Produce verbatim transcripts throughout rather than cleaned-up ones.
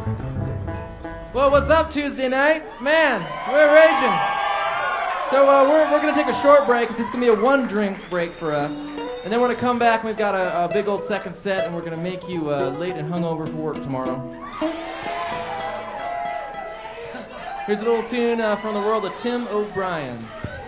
Well, what's up Tuesday night? Man, we're raging. So uh, we're, we're going to take a short break. It's just going to be a one-drink break for us. And then we're going to come back and we've got a, a big old second set and we're going to make you uh, late and hungover for work tomorrow. Here's a little tune uh, from the world of Tim O'Brien.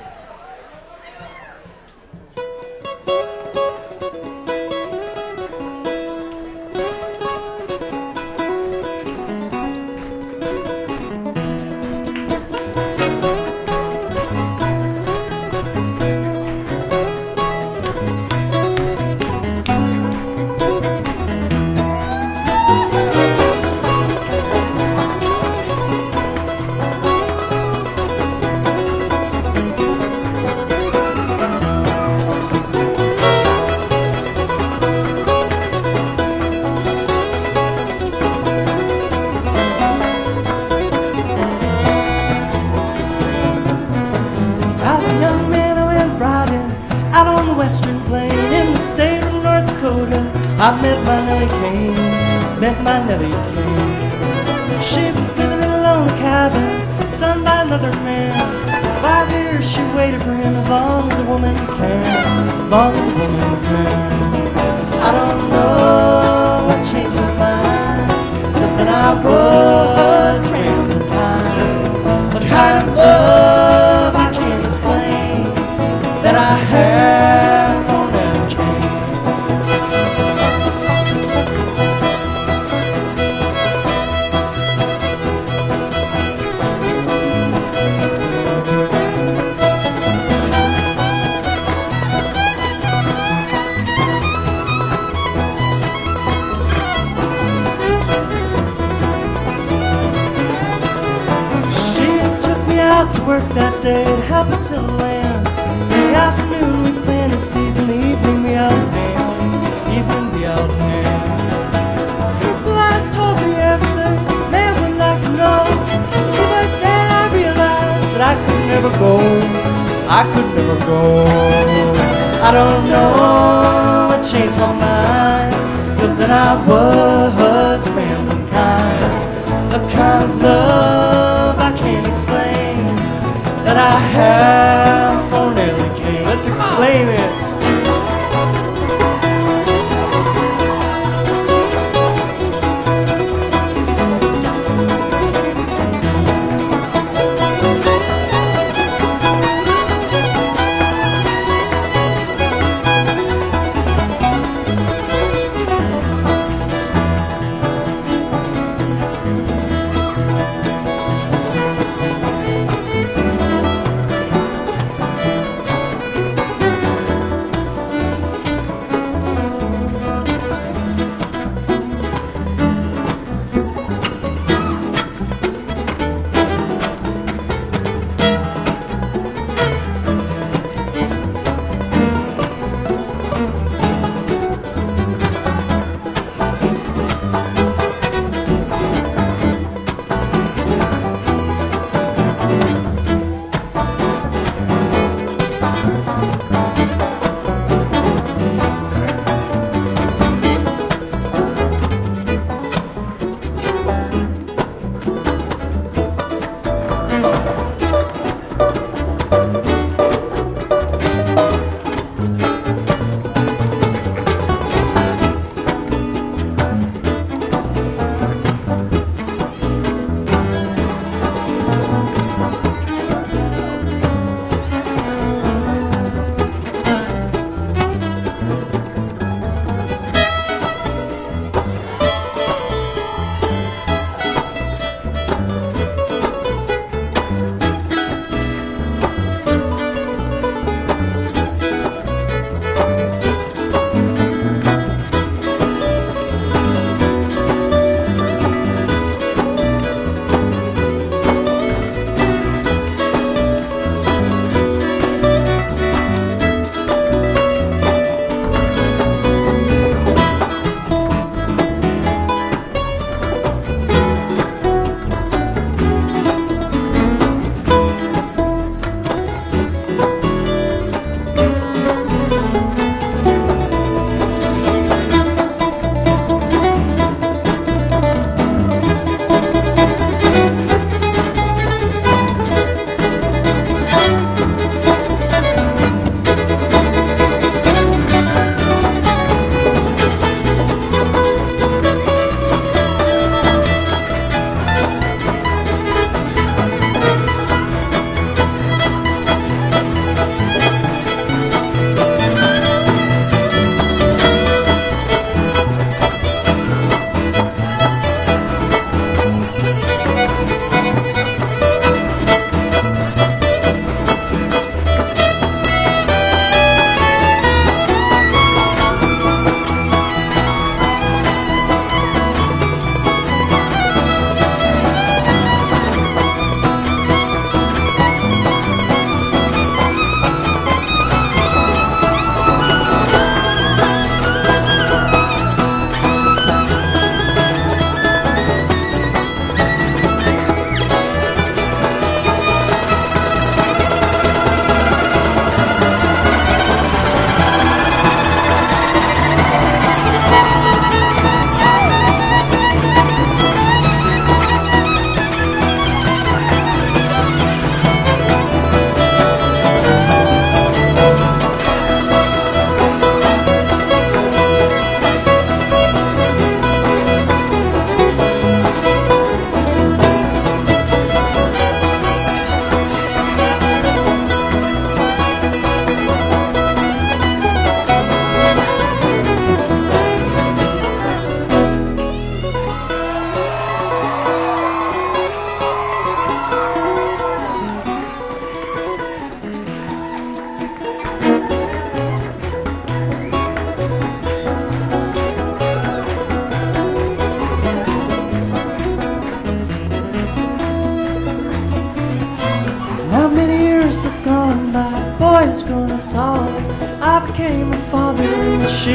I met my Nellie Kane, met my Nellie Kane. She was living in a lonely cabin, sung by another man. Five years she waited for him, as long as a woman can, as long as a woman can. I don't know what changed my mind, something I was rambling kind. What kind of love I can't explain that I have on Nellie Kane. To work that day to help her till the land. In the afternoon we planted seeds, in the evening we out hand. Evening we out hand. Her blue eyes told me everything man would like to know. It was then I realized that I could never go. I could never go. I don't know what changed my mind, 'cause then I was rambling kind. A kind of love I can't explain that I have for Nellie Kane. Let's explain it.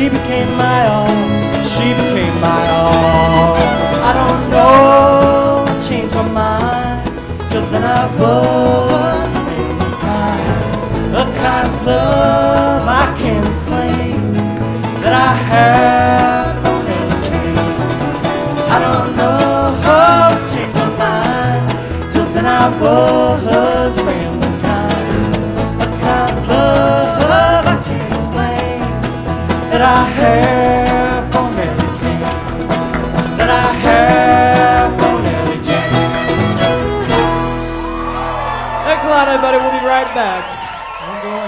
She became my all, she became my all. I don't know, changed my mind, till then I was mankind. A kind of love I can't explain, that I have for never came. I don't know, changed my mind, till then I was mankind. A kind of love I can't explain, that I have for Mary Jane, that I have for Mary Jane. Thanks a lot, everybody. We'll be right back.